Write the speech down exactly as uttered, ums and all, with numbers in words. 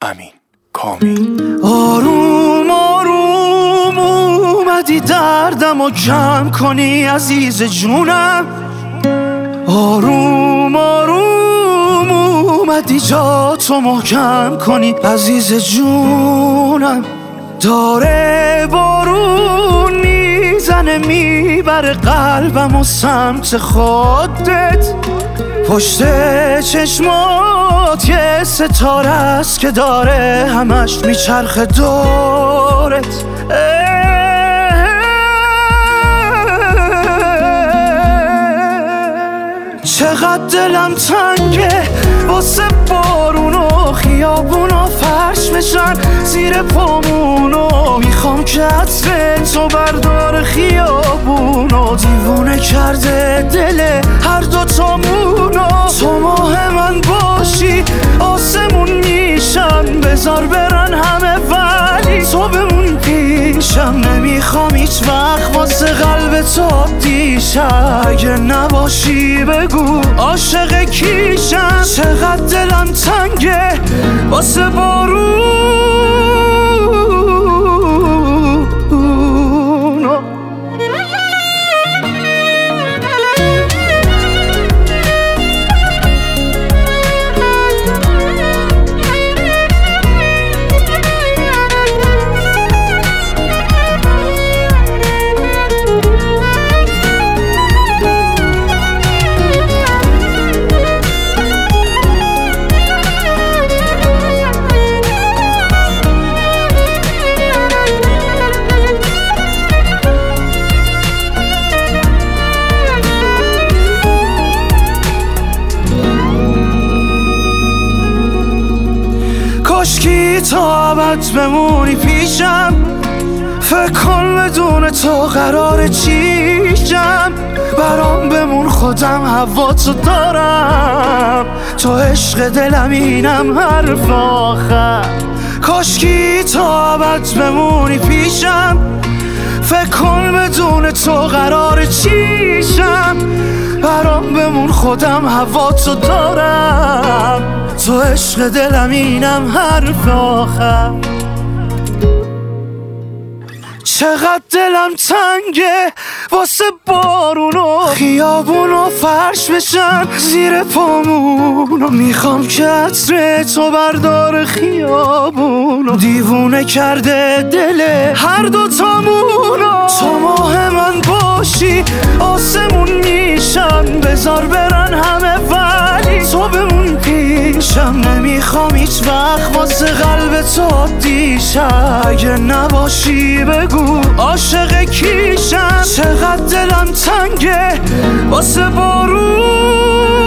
امین کامی. آروم آروم اومدی دردم و کم کنی عزیز جونم، آروم آروم اومدی جاتو محکم کنی عزیز جونم. داره بارون میزنه میبره قلبم و سمت خودت، پشت چشمات یه ستاره است که داره همش میچرخه دورت. چقدر دلم تنگه واسه بارون و خیابون و فرش بشن زیر پامونو، میخوام که عطر تو بردار خیابون و دیوونه کرده دل هر دو تامونو. تو ماه من باشی آسمون میشم، بذار برن همه ولی تو بمون پیشم. نمیخوام هیچ وقت واسه قلب تو دیشم، اگه نباشی بگو عاشق کیشم. چقدر دلم تنگه واسه بارون. کاشکی تا ابد بمونی پیشم، فکر کن بدون تو قرار چیشم. برام بمون خودم هواتو دارم، تو عشق دلم اینم حرف آخر. کاشکی تا ابد بمونی پیشم، فکر کن بدون تو قرار چیشم. برام بمون خودم هواتو دارم، تو عشق دلم اینم حرف آخر. چقدر دلم تنگه واسه بارون و خیابون و فرش بشن زیر پامونو، میخوام که عطر تو بردار خیابون و دیوونه کرده دل هر دو تامونو. تو ماه من باشی آسمون میشم، بذار برن همه ولی تو بمون پیشم. نمیخوام هیچ وقت واسه قلب تو دیشم، اگه نباشی بگو عاشق کیشم. چقدر دلم تنگه واسه بارون.